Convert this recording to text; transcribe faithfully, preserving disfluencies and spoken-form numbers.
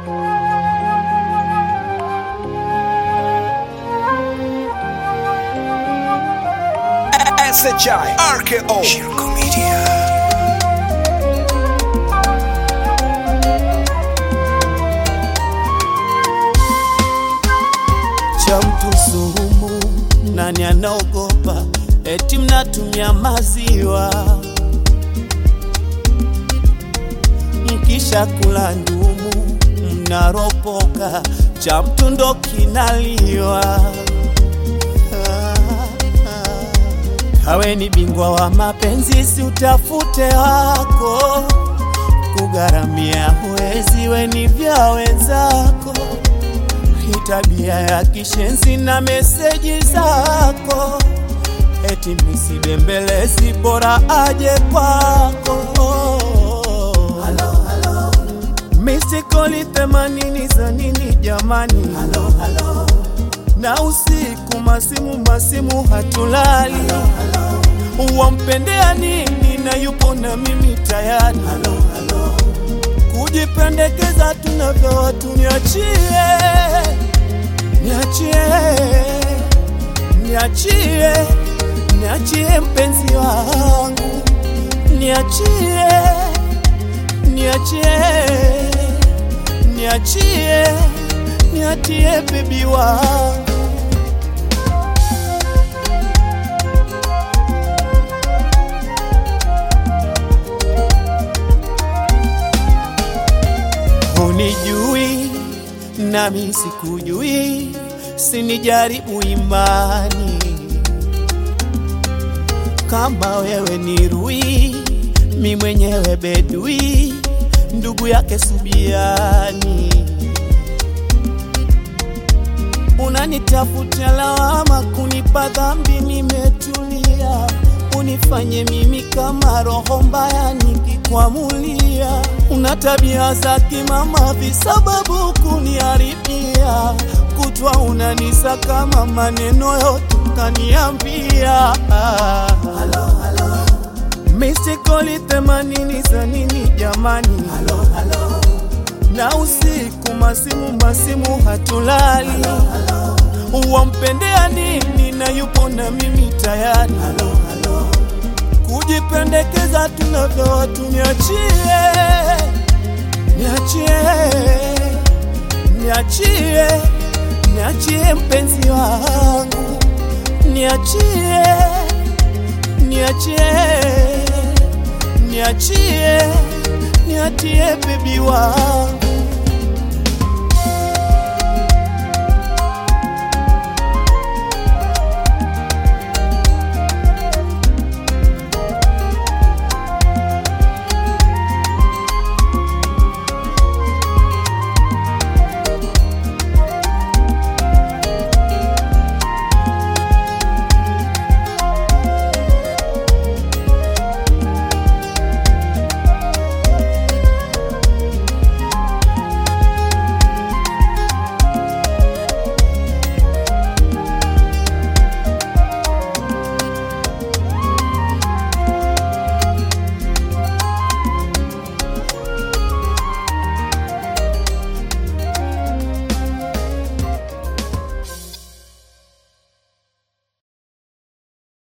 S H I R K O Shirko Media. Cha mtu sumu, nani anaogopa? Eti mnatumia maziwa, mkisha kula ndumu mnaropoka. Cha mtu ndo kinaliwa. Kawe ni bingwa wa mapenzi, si utafute wako. Kugaramia huwezi, we ni vya wenzako. Tabia ya kishenzi na meseji zako. Eti misibembelezi, bora aje kwako. Halo, halo. Misikoli themanini za nini jamani? Halo, halo. Na usiku masimu masimu hatulali. Halo, halo. Wampendea nini na yupo na mimi tayari? Halo, halo. Kujipendekeza tunavyo watu, niachie Niachie, niachie, niachie mpenzi wangu. Niachie, niachie, niachie, niachie baby wangu. Unijui nami sikujui, sinijaribu imani. Kama wewe ni rui, mi mwenyewe bedui, ndugu yake Subiani. Unanitafutia lawama, kunipa dhambi, nimetulia. Unifanye mimi kama roho mbaya nikikwamulia. Una tabia za kimama, visababu kuniharibia. Kutwa unanisa kama maneno yote kaniambia. Halo, halo. Misikoli themanini za nini jamani? Halo, halo. Na usiku masimu masimu hatulali. Halo, halo. Wampendea nini na yupo na mimi tayari? Halo, halo. Kujipendekeza tunavyo watu, niachie, niachie, niachie, niachie mpenzi wangu. Niachie, niachie, niachie, niachie baby wangu.